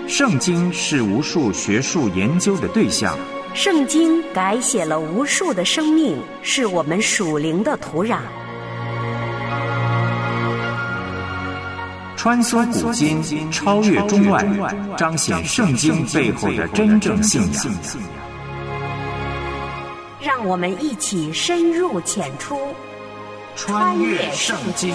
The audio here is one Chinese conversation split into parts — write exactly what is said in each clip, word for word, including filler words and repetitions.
圣经是无数学术研究的对象， 圣经改写了无数的生命，是我们属灵的土壤。 穿梭古今，超越中外，彰显圣经背后的真正信仰。 让我们一起深入浅出， 穿越圣经。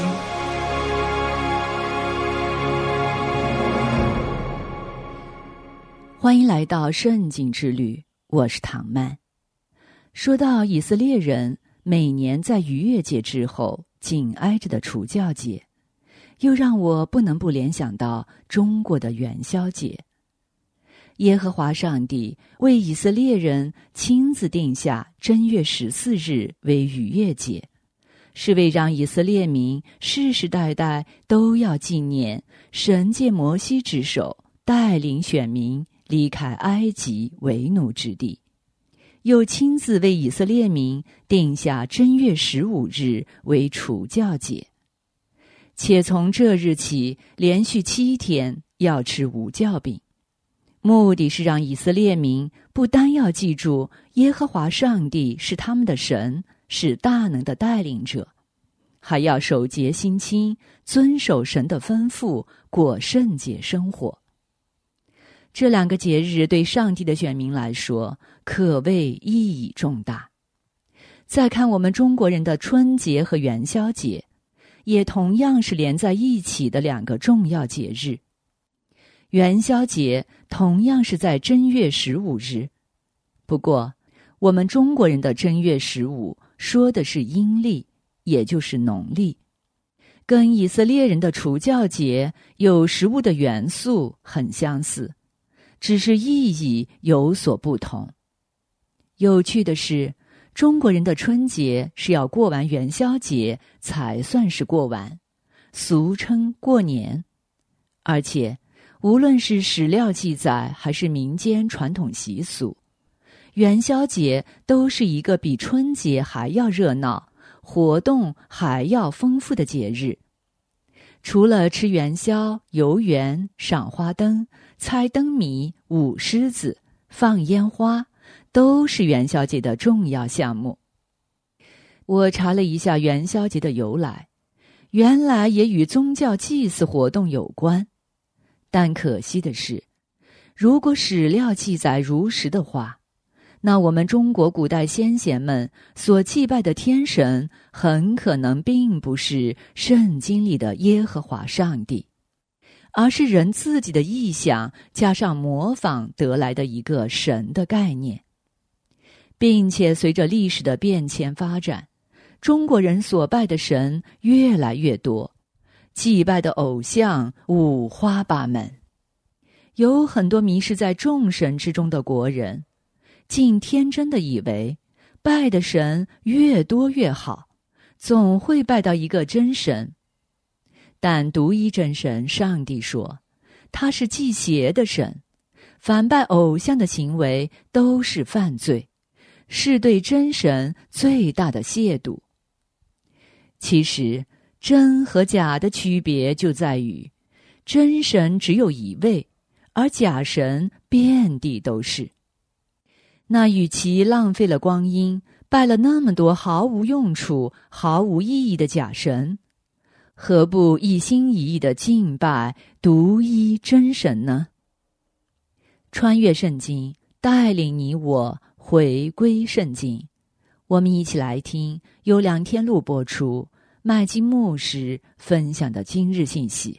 欢迎来到圣经之旅，我是唐曼。说到以色列人每年在逾越节之后紧挨着的除酵节，又让我不能不联想到中国的元宵节。耶和华上帝为以色列人亲自定下正月十四日为逾越节，是为让以色列民世世代代都要纪念神借摩西之手带领选民离开埃及为奴之地，又亲自为以色列民定下正月十五日为除酵节，且从这日起连续七天要吃无酵饼，目的是让以色列民不单要记住耶和华上帝是他们的神，是大能的带领者，还要守节心清，遵守神的吩咐，过圣洁生活。这两个节日对上帝的选民来说可谓意义重大。再看我们中国人的春节和元宵节，也同样是连在一起的两个重要节日。元宵节同样是在正月十五日，不过我们中国人的正月十五说的是阴历，也就是农历，跟以色列人的除酵节有食物的元素很相似，只是意义有所不同。有趣的是，中国人的春节是要过完元宵节才算是过完，俗称过年。而且无论是史料记载还是民间传统习俗，元宵节都是一个比春节还要热闹，活动还要丰富的节日。除了吃元宵、游园、赏花灯、猜灯谜、舞狮子、放烟花，都是元宵节的重要项目。我查了一下元宵节的由来，原来也与宗教祭祀活动有关。但可惜的是，如果史料记载如实的话，那我们中国古代先贤们所祭拜的天神很可能并不是圣经里的耶和华上帝，而是人自己的臆想加上模仿得来的一个神的概念。并且随着历史的变迁发展，中国人所拜的神越来越多，祭拜的偶像五花八门。有很多迷失在众神之中的国人，竟天真的以为拜的神越多越好，总会拜到一个真神。但独一真神上帝说，他是祭邪的神，凡拜偶像的行为都是犯罪，是对真神最大的亵渎。其实真和假的区别就在于，真神只有一位，而假神遍地都是。那与其浪费了光阴，拜了那么多毫无用处、毫无意义的假神，何不一心一意地敬拜独一真神呢？穿越圣经，带领你我回归圣经。我们一起来听由梁天禄播出麦基牧师分享的今日信息。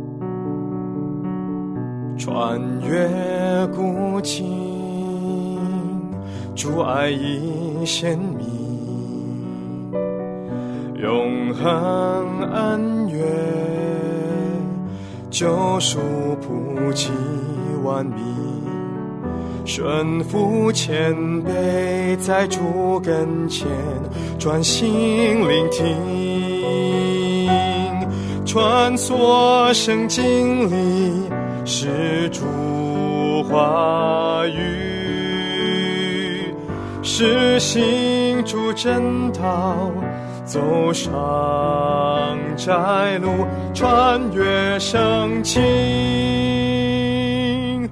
穿越古今，主爱已显明，永恒恩怨，救赎普及万民，顺服谦卑，在主跟前专心聆听，穿梭圣经里是主话语，是行主真道，走上窄路，穿越圣经，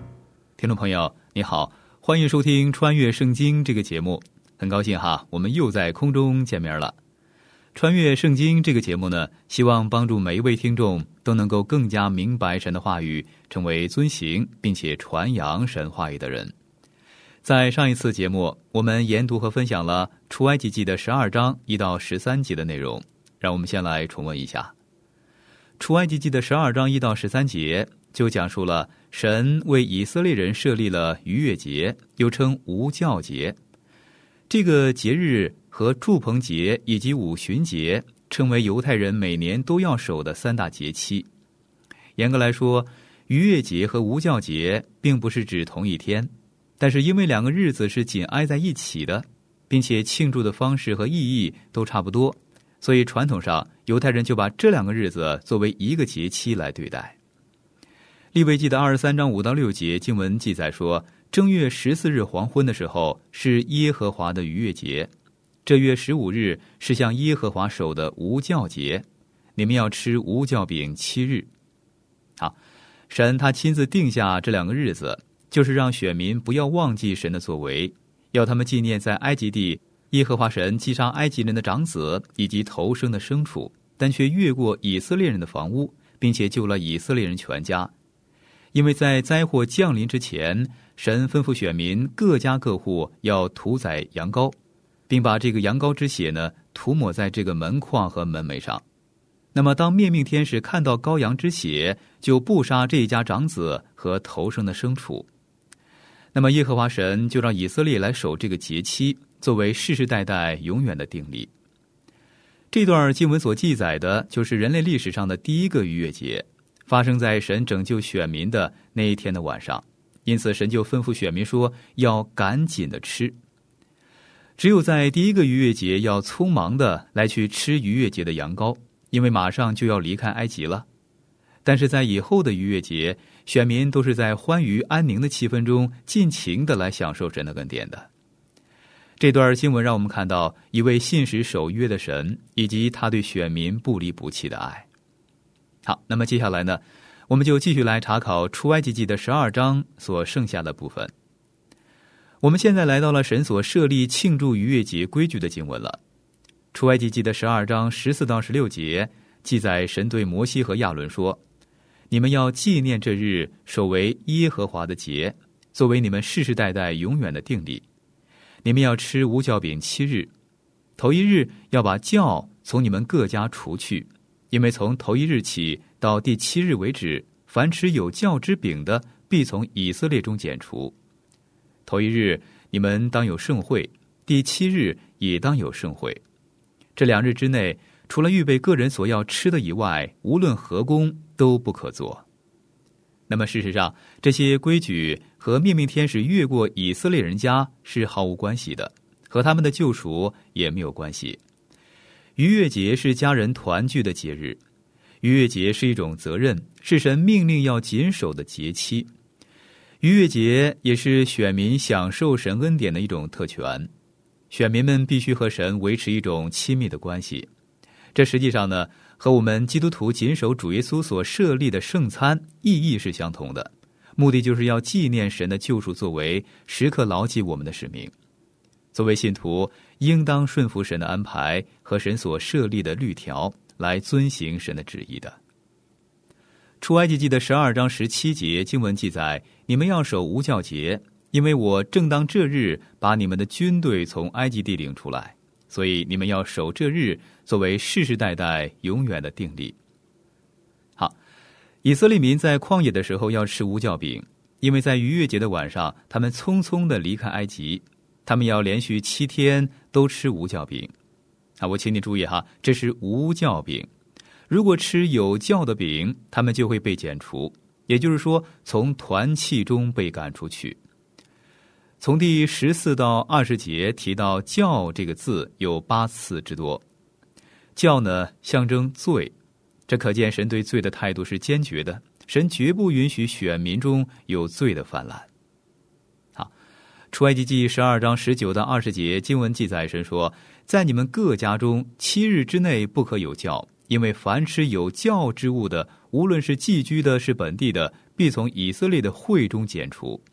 听众朋友你好，欢迎收听穿越圣经这个节目，很高兴哈，我们又在空中见面了。穿越圣经这个节目呢，希望帮助每一位听众都能够更加明白神的话语，成为遵行并且传扬神话语的人。在上一次节目，我们研读和分享了出埃及记的十二章一到十三节的内容，让我们先来重温一下。出埃及记的十二章一到十三节就讲述了神为以色列人设立了逾越节，又称无酵节。这个节日和住棚节以及五旬节称为犹太人每年都要守的三大节期。严格来说，逾越节和无酵节并不是指同一天，但是因为两个日子是紧挨在一起的，并且庆祝的方式和意义都差不多，所以传统上犹太人就把这两个日子作为一个节期来对待。利未记的二十三章五到六节经文记载说，正月十四日黄昏的时候是耶和华的逾越节，这月十五日是向耶和华守的无酵节，你们要吃无酵饼七日。好，神他亲自定下这两个日子，就是让选民不要忘记神的作为，要他们纪念在埃及地耶和华神击杀埃及人的长子以及头生的牲畜，但却越过以色列人的房屋，并且救了以色列人全家。因为在灾祸降临之前，神吩咐选民各家各户要屠宰羊羔，并把这个羊羔之血呢涂抹在这个门框和门楣上。那么当灭命天使看到羔羊之血，就不杀这一家长子和头生的牲畜。那么耶和华神就让以色列来守这个节期，作为世世代代永远的定例。这段经文所记载的就是人类历史上的第一个逾越节，发生在神拯救选民的那一天的晚上，因此神就吩咐选民说要赶紧的吃。只有在第一个逾越节要匆忙的来去吃逾越节的羊羔，因为马上就要离开埃及了。但是在以后的逾越节，选民都是在欢愉安宁的气氛中尽情的来享受神的恩典的。这段经文让我们看到一位信实守约的神，以及他对选民不离不弃的爱。好，那么接下来呢，我们就继续来查考出埃及记的十二章所剩下的部分。我们现在来到了神所设立庆祝逾越节规矩的经文了。出埃及记的十二章十四到十六节记载，神对摩西和亚伦说，你们要纪念这日，守为耶和华的节，作为你们世世代代永远的定例。你们要吃无酵饼七日，头一日要把酵从你们各家除去，因为从头一日起到第七日为止，凡吃有酵之饼的，必从以色列中剪除。头一日你们当有盛会，第七日也当有盛会。这两日之内，除了预备个人所要吃的以外，无论何工都不可做。那么事实上，这些规矩和灭命天使越过以色列人家是毫无关系的，和他们的救赎也没有关系。逾越节是家人团聚的节日，逾越节是一种责任，是神命令要谨守的节期。逾越节也是选民享受神恩典的一种特权，选民们必须和神维持一种亲密的关系。这实际上呢，和我们基督徒谨守主耶稣所设立的圣餐意义是相同的，目的就是要纪念神的救赎作为，时刻牢记我们的使命。作为信徒，应当顺服神的安排和神所设立的律条，来遵行神的旨意的。出埃及记的十二章十七节经文记载，你们要守无酵节，因为我正当这日把你们的军队从埃及地领出来，所以你们要守这日，作为世世代代永远的定例。好，以色列民在旷野的时候要吃无酵饼，因为在逾越节的晚上，他们匆匆地离开埃及，他们要连续七天都吃无酵饼。啊，我请你注意哈，这是无酵饼。如果吃有酵的饼，他们就会被剪除，也就是说，从团契中被赶出去。从第十四到二十节提到酵这个字有八次之多。酵呢，象征罪，这可见神对罪的态度是坚决的，神绝不允许选民中有罪的泛滥。好，出埃及记十二章十九到二十节经文记载，神说，在你们各家中七日之内不可有酵，因为凡吃有酵之物的，无论是寄居的是本地的，必从以色列的会中剪除。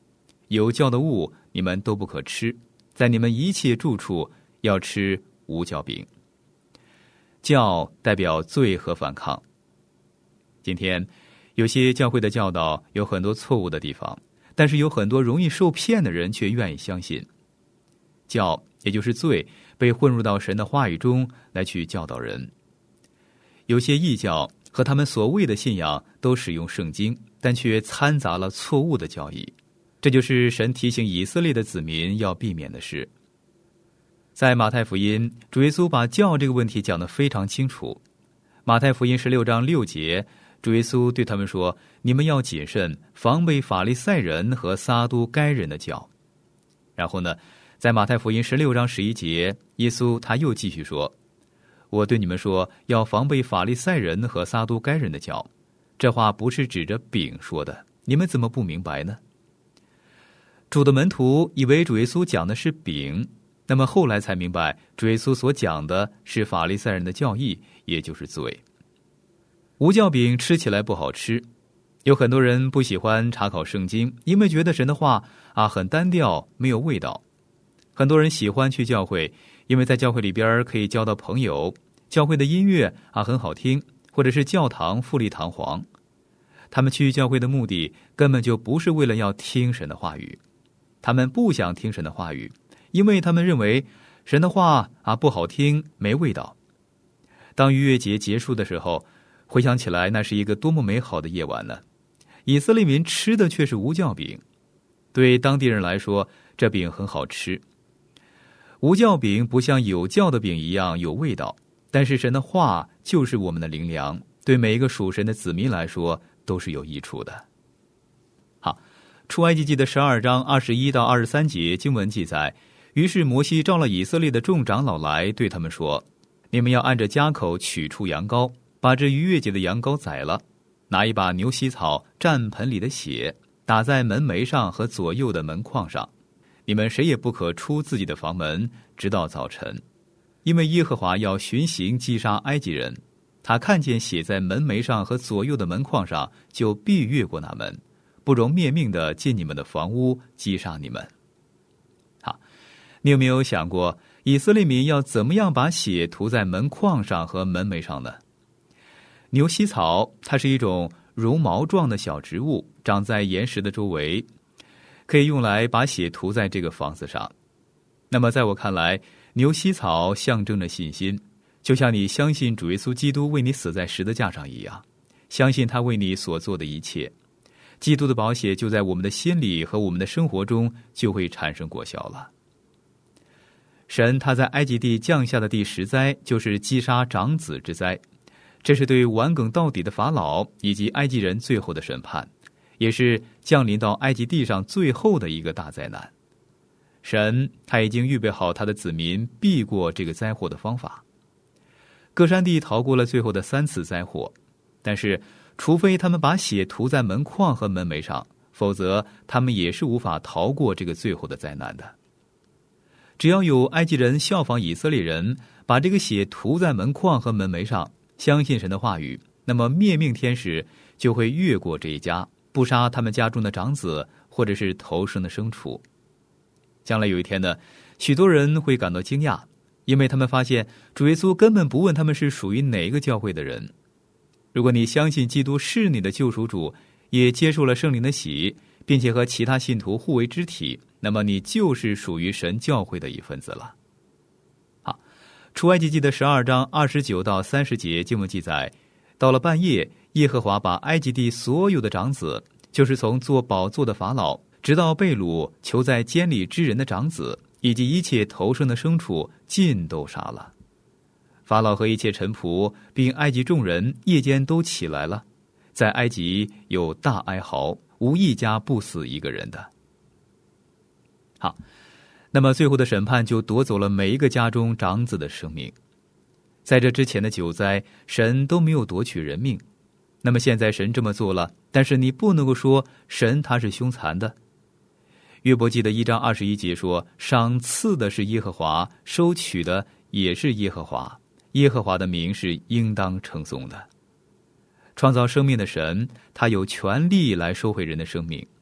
有酵的物你们都不可吃，在你们一切住处要吃无酵饼。酵代表罪和反抗。今天有些教会的教导有很多错误的地方，但是有很多容易受骗的人却愿意相信。酵也就是罪被混入到神的话语中来去教导人。有些异教和他们所谓的信仰都使用圣经，但却掺杂了错误的教义，这就是神提醒以色列的子民要避免的事。在马太福音，主耶稣把酵这个问题讲得非常清楚。马太福音十六章六节，主耶稣对他们说，你们要谨慎，防备法利赛人和撒都该人的酵。然后呢，在马太福音十六章十一节，耶稣他又继续说，我对你们说，要防备法利赛人和撒都该人的酵。这话不是指着饼说的，你们怎么不明白呢？主的门徒以为主耶稣讲的是饼，那么后来才明白主耶稣所讲的是法利赛人的教义，也就是罪。无酵饼吃起来不好吃，有很多人不喜欢查考圣经，因为觉得神的话啊很单调，没有味道。很多人喜欢去教会，因为在教会里边可以交到朋友，教会的音乐啊很好听，或者是教堂富丽堂皇。他们去教会的目的根本就不是为了要听神的话语，他们不想听神的话语，因为他们认为神的话啊不好听，没味道。当逾越节结束的时候，回想起来那是一个多么美好的夜晚呢！以色列民吃的却是无酵饼，对当地人来说，这饼很好吃。无酵饼不像有酵的饼一样有味道，但是神的话就是我们的灵粮，对每一个属神的子民来说都是有益处的。好，出埃及记的十二章二十一到二十三节经文记载，于是摩西召了以色列的众长老来，对他们说，你们要按着家口取出羊羔，把这逾越节的羊羔宰了，拿一把牛膝草蘸盆里的血，打在门楣上和左右的门框上。你们谁也不可出自己的房门，直到早晨，因为耶和华要巡行击杀埃及人，他看见血在门楣上和左右的门框上，就必越过那门，不容灭命的进你们的房屋，击杀你们。好，你有没有想过以色列民要怎么样把血涂在门框上和门楣上呢？牛膝草它是一种绒毛状的小植物，长在岩石的周围，可以用来把血涂在这个房子上。那么在我看来，牛膝草象征着信心，就像你相信主耶稣基督为你死在十字架上一样，相信他为你所做的一切。基督的宝血就在我们的心里和我们的生活中就会产生果效了。神他在埃及地降下的第十灾就是击杀长子之灾，这是对顽梗到底的法老以及埃及人最后的审判，也是降临到埃及地上最后的一个大灾难。神他已经预备好他的子民避过这个灾祸的方法。歌珊地逃过了最后的三次灾祸，但是除非他们把血涂在门框和门楣上，否则他们也是无法逃过这个最后的灾难的。只要有埃及人效仿以色列人，把这个血涂在门框和门楣上，相信神的话语，那么灭命天使就会越过这一家，不杀他们家中的长子或者是头生的牲畜。将来有一天呢，许多人会感到惊讶，因为他们发现主耶稣根本不问他们是属于哪一个教会的人。如果你相信基督是你的救赎主，也接受了圣灵的洗，并且和其他信徒互为肢体，那么你就是属于神教会的一份子了。好，出埃及记的十二章二十九到三十节经文记载，到了半夜，耶和华把埃及地所有的长子，就是从做宝座的法老直到被掳囚在监里之人的长子，以及一切头生的牲畜，尽都杀了。法老和一切臣仆并埃及众人夜间都起来了，在埃及有大哀嚎，无一家不死一个人的。好，那么最后的审判就夺走了每一个家中长子的生命。在这之前的九灾，神都没有夺取人命，那么现在神这么做了，但是你不能够说神他是凶残的。约伯记的一章二十一节说，赏赐的是耶和华，收取的也是耶和华，耶和华的名是应当称颂的。创造生命的神，他有权利来收回人的生命，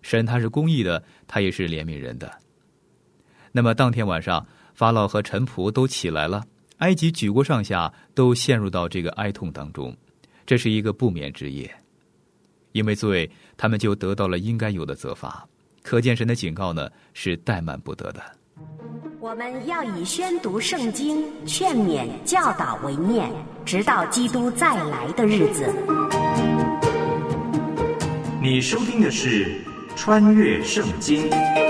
神他是公义的，他也是怜悯人的。那么当天晚上，法老和臣仆都起来了，埃及举国上下都陷入到这个哀痛当中，这是一个不眠之夜。因为罪，他们就得到了应该有的责罚，可见神的警告呢是怠慢不得的。 我们要以宣读圣经、劝勉、教导为念，直到基督再来的日子。 你收听的是《穿越圣经》。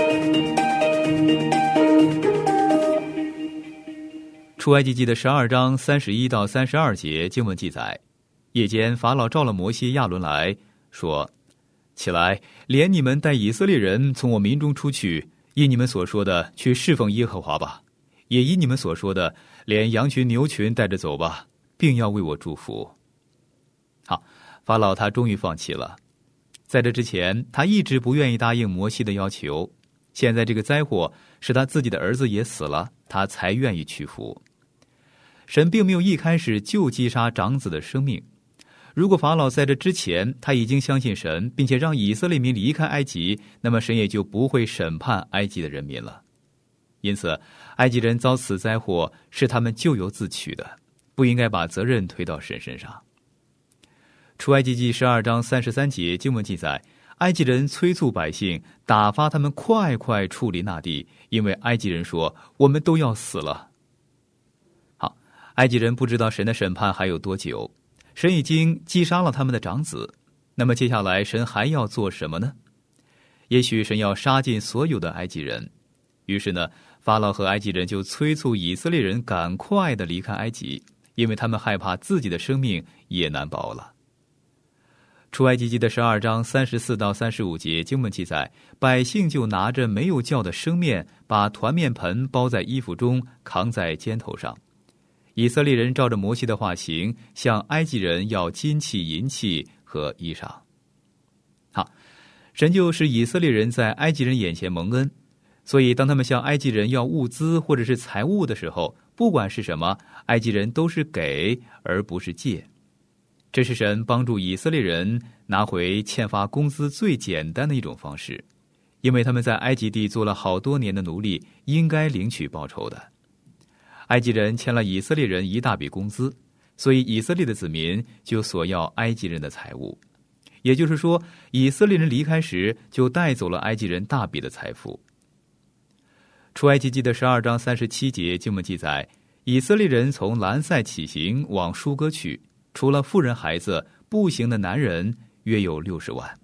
出埃及记的十二章三十一到三十二节经文记载，夜间法老召了摩西、亚伦来说：起来，连你们带以色列人从我民中出去，依你们所说的去侍奉耶和华吧，也依你们所说的连羊群牛群带着走吧，并要为我祝福。好，法老他终于放弃了。在这之前，他一直不愿意答应摩西的要求，现在这个灾祸使他自己的儿子也死了，他才愿意屈服。神并没有一开始就击杀长子的生命。如果法老在这之前他已经相信神，并且让以色列民离开埃及，那么神也就不会审判埃及的人民了。因此，埃及人遭此灾祸是他们咎由自取的，不应该把责任推到神身上。出埃及记十二章三十三节经文记载，埃及人催促百姓，打发他们快快处理那地，因为埃及人说，我们都要死了。好，埃及人不知道神的审判还有多久，神已经击杀了他们的长子，那么接下来神还要做什么呢？也许神要杀尽所有的埃及人。于是呢，法老和埃及人就催促以色列人赶快的离开埃及，因为他们害怕自己的生命也难保了。出埃及记的十二章三十四到三十五节经文记载，百姓就拿着没有酵的生面，把团面盆包在衣服中，扛在肩头上。以色列人照着摩西的话行，向埃及人要金器、银器和衣裳。好，神就使以色列人在埃及人眼前蒙恩，所以当他们向埃及人要物资或者是财物的时候，不管是什么，埃及人都是给而不是借。这是神帮助以色列人拿回欠发工资最简单的一种方式，因为他们在埃及地做了好多年的奴隶，应该领取报酬的。埃及人欠了以色列人一大笔工资，所以以色列的子民就索要埃及人的财物，也就是说，以色列人离开时就带走了埃及人大笔的财富。出埃及记的十二章三十七节经文记载，以色列人从兰塞起行往舒歌去，除了妇人孩子，步行的男人约有六十万。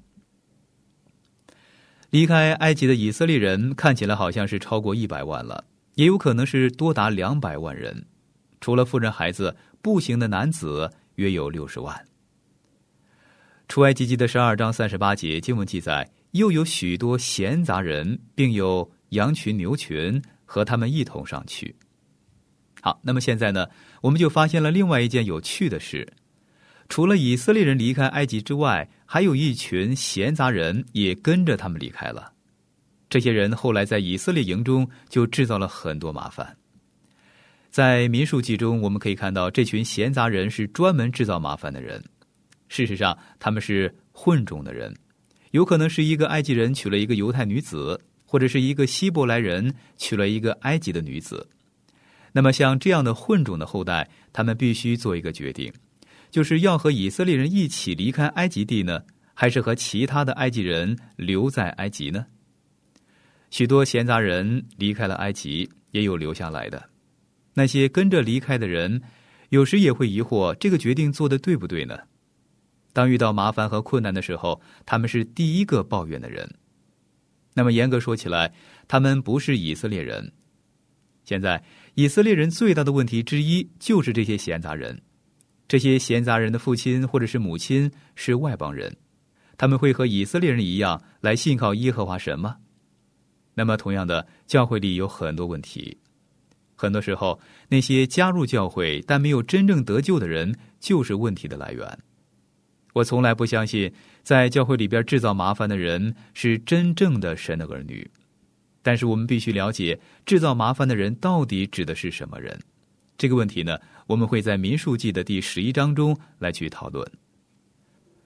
离开埃及的以色列人看起来好像是超过一百万了，也有可能是多达两百万人。除了妇人孩子，步行的男子约有六十万。出埃及记的十二章三十八节经文记载，又有许多闲杂人，并有羊群牛群和他们一同上去。好，那么现在呢，我们就发现了另外一件有趣的事。除了以色列人离开埃及之外，还有一群闲杂人也跟着他们离开了。这些人后来在以色列营中就制造了很多麻烦。在民数记中，我们可以看到这群闲杂人是专门制造麻烦的人。事实上，他们是混种的人，有可能是一个埃及人娶了一个犹太女子，或者是一个希伯来人娶了一个埃及的女子。那么像这样的混种的后代，他们必须做一个决定，就是要和以色列人一起离开埃及地呢，还是和其他的埃及人留在埃及呢？许多闲杂人离开了埃及，也有留下来的。那些跟着离开的人，有时也会疑惑，这个决定做得对不对呢？当遇到麻烦和困难的时候，他们是第一个抱怨的人。那么严格说起来，他们不是以色列人。现在以色列人最大的问题之一就是这些闲杂人。这些闲杂人的父亲或者是母亲是外邦人，他们会和以色列人一样来信靠耶和华神吗？那么同样的，教会里有很多问题。很多时候，那些加入教会但没有真正得救的人就是问题的来源。我从来不相信在教会里边制造麻烦的人是真正的神的儿女。但是我们必须了解，制造麻烦的人到底指的是什么人？这个问题呢，我们会在民数记的第十一章中来去讨论。出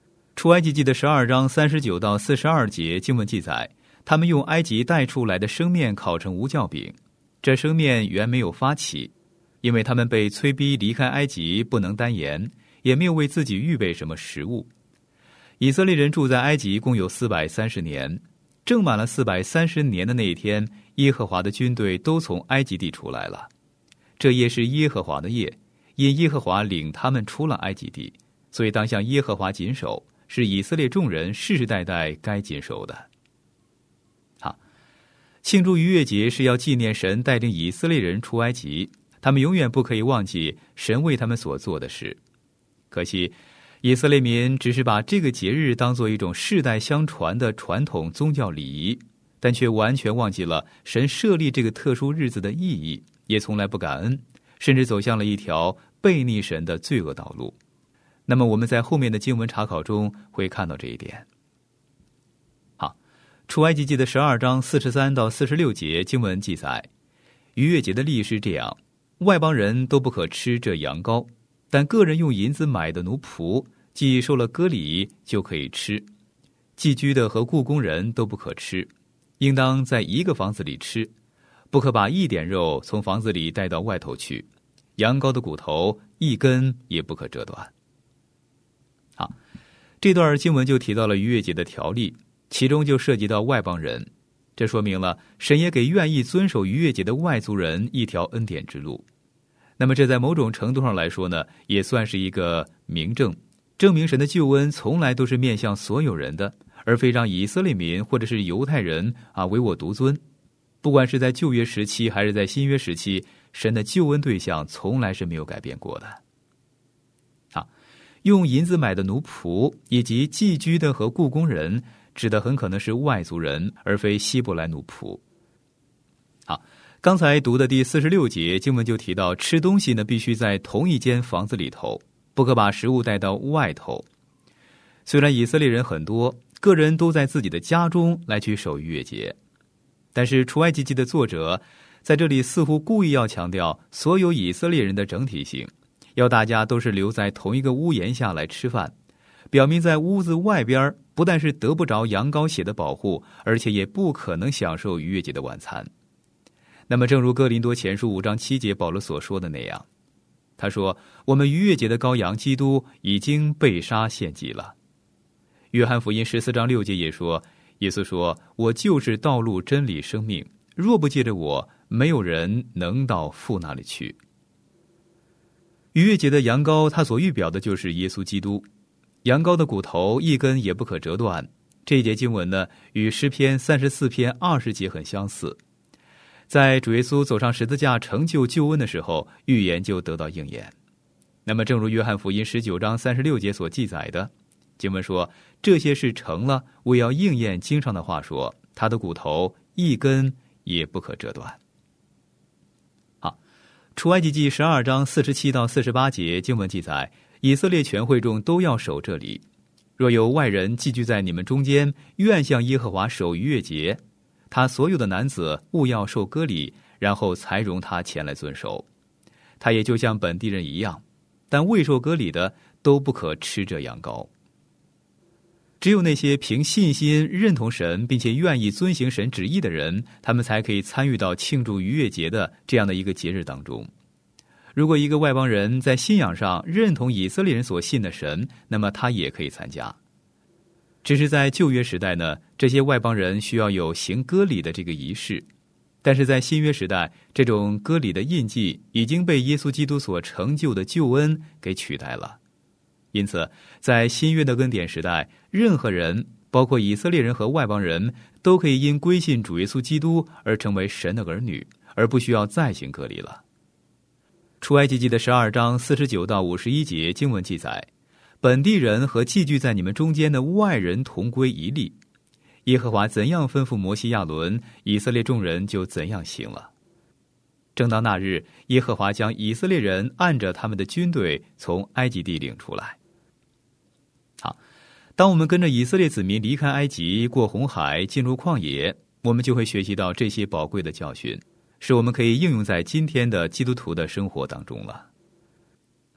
出埃及记的十二章三十九到四十二节经文记载，他们用埃及带出来的生面烤成无酵饼，这生面原没有发起，因为他们被催逼离开埃及，不能单言，也没有为自己预备什么食物。以色列人住在埃及共有四百三十年，正满了四百三十年的那一天，耶和华的军队都从埃及地出来了。这夜是耶和华的夜，因耶和华领他们出了埃及地，所以当向耶和华谨守，是以色列众人世世代代该谨守的。好，庆祝逾越节是要纪念神带领以色列人出埃及，他们永远不可以忘记神为他们所做的事。可惜以色列民只是把这个节日当作一种世代相传的传统宗教礼仪，但却完全忘记了神设立这个特殊日子的意义，也从来不感恩，甚至走向了一条悖逆神的罪恶道路。那么我们在后面的经文查考中会看到这一点。好，出埃及记的十二章四十三到四十六节经文记载，逾越节的例是这样：外邦人都不可吃这羊羔，但个人用银子买的奴仆，既受了割礼，就可以吃。寄居的和雇工人都不可吃，应当在一个房子里吃，不可把一点肉从房子里带到外头去。羊羔的骨头一根也不可折断。好，这段经文就提到了逾越节的条例，其中就涉及到外邦人，这说明了神也给愿意遵守逾越节的外族人一条恩典之路。那么这在某种程度上来说呢，也算是一个明证，证明神的救恩从来都是面向所有人的，而非让以色列民或者是犹太人啊唯我独尊。不管是在旧约时期还是在新约时期，神的救恩对象从来是没有改变过的。好，用银子买的奴仆以及寄居的和雇工人，指的很可能是外族人，而非希伯来奴仆。好，刚才读的第四十六节经文就提到，吃东西呢必须在同一间房子里头，不可把食物带到外头。虽然以色列人很多，个人都在自己的家中来去守逾越节，但是出埃及记的作者在这里似乎故意要强调所有以色列人的整体性，要大家都是留在同一个屋檐下来吃饭，表明在屋子外边不但是得不着羊羔血的保护，而且也不可能享受逾越节的晚餐。那么正如哥林多前书五章七节保罗所说的那样，他说我们逾越节的羔羊基督已经被杀献祭了。约翰福音十四章六节也说，耶稣说，我就是道路真理生命，若不借着我，没有人能到父那里去。逾越节的羊羔，它所预表的就是耶稣基督。羊羔的骨头一根也不可折断，这一节经文呢，与诗篇三十四篇二十节很相似。在主耶稣走上十字架成就救恩的时候，预言就得到应验。那么正如约翰福音十九章三十六节所记载的，经文说，这些事成了，为要应验经上的话说，他的骨头一根也不可折断。好，出埃及记十二章四十七到四十八节经文记载，以色列全会众都要守这里。若有外人寄居在你们中间，愿向耶和华守逾越节，他所有的男子务要受割礼，然后才容他前来遵守。他也就像本地人一样，但未受割礼的都不可吃这羊羔。只有那些凭信心认同神并且愿意遵行神旨意的人，他们才可以参与到庆祝逾越节的这样的一个节日当中。如果一个外邦人在信仰上认同以色列人所信的神，那么他也可以参加。只是在旧约时代呢，这些外邦人需要有行割礼的这个仪式，但是在新约时代，这种割礼的印记已经被耶稣基督所成就的救恩给取代了。因此在新约的恩典时代，任何人包括以色列人和外邦人都可以因归信主耶稣基督而成为神的儿女，而不需要再行割礼了。出埃及记的十二章四十九到五十一节经文记载，本地人和寄居在你们中间的外人同归一例，耶和华怎样吩咐摩西亚伦，以色列众人就怎样行了。正当那日，耶和华将以色列人按着他们的军队从埃及地领出来。好，当我们跟着以色列子民离开埃及，过红海，进入旷野，我们就会学习到这些宝贵的教训，使我们可以应用在今天的基督徒的生活当中了。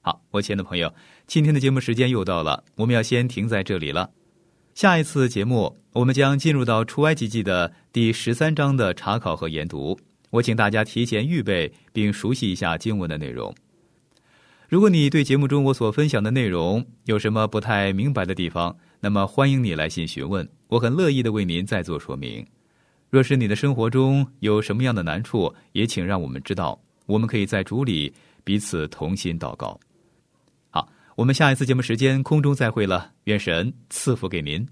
好，我亲爱的朋友，今天的节目时间又到了，我们要先停在这里了。下一次节目我们将进入到出埃及记的第十三章的查考和研读，我请大家提前预备并熟悉一下经文的内容。如果你对节目中我所分享的内容有什么不太明白的地方，那么欢迎你来信询问，我很乐意的为您再做说明。若是你的生活中有什么样的难处，也请让我们知道，我们可以在主里彼此同心祷告。好，我们下一次节目时间空中再会了，愿神赐福给您。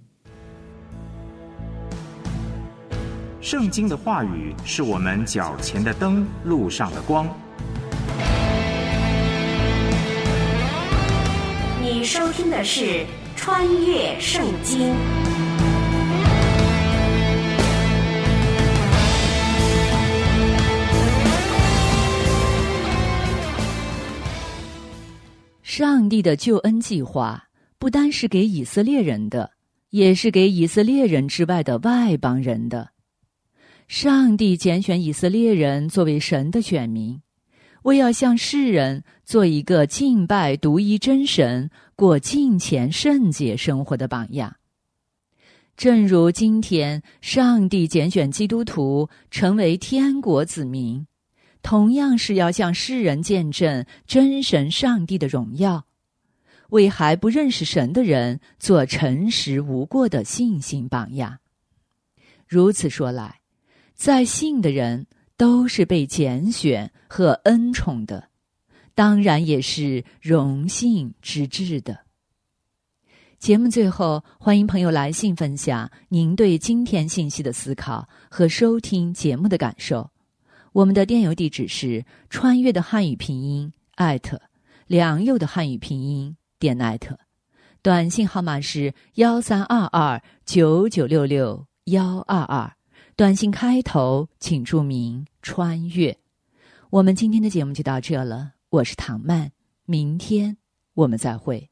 圣经的话语是我们脚前的灯，路上的光。 你收听的是《穿越圣经》。 上帝的救恩计划不单是给以色列人的，也是给以色列人之外的外邦人的。上帝拣选以色列人作为神的选民，为要向世人做一个敬拜独一真神、过敬虔圣洁生活的榜样。正如今天上帝拣选基督徒成为天国子民，同样是要向世人见证真神上帝的荣耀，为还不认识神的人做诚实无过的信心榜样。如此说来，在信的人都是被拣选和恩宠的，当然也是荣幸之至的。节目最后，欢迎朋友来信分享您对今天信息的思考和收听节目的感受。我们的电邮地址是穿越的汉语拼音艾特良友的汉语拼音点艾特，短信号码是幺三二二九九六六幺二二，短信开头请注明穿越。我们今天的节目就到这了，我是唐曼，明天我们再会。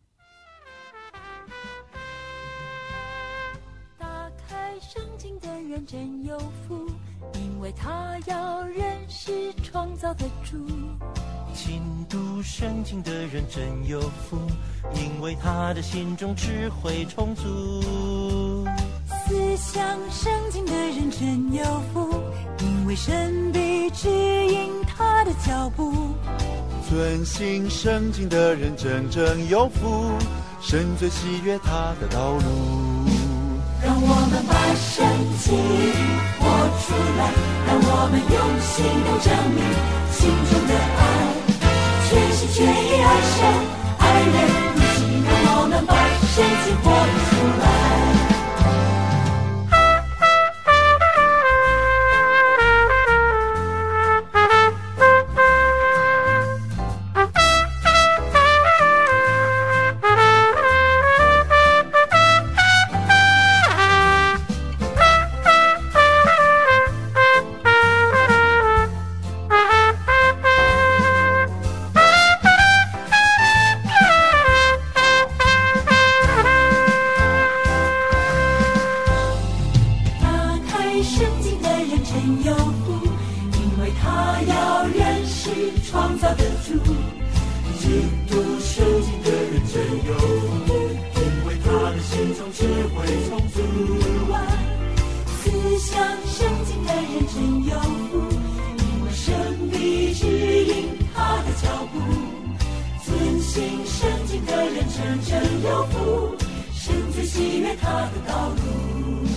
打开圣经的人真有福，因为他要认识创造的主。 勤读圣经的人真有福，因为他的心中智慧充足。 思想圣经的人真有福，因为神必指引他的脚步。 遵行圣经的人真正有福，神最喜悦他的道路。 让我们把圣经活出来，让我们用行动证明心中的爱，全心全意爱神爱人如己。让我们把圣经活出来。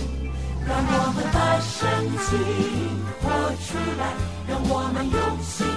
让我们把圣经活出来，让我们用心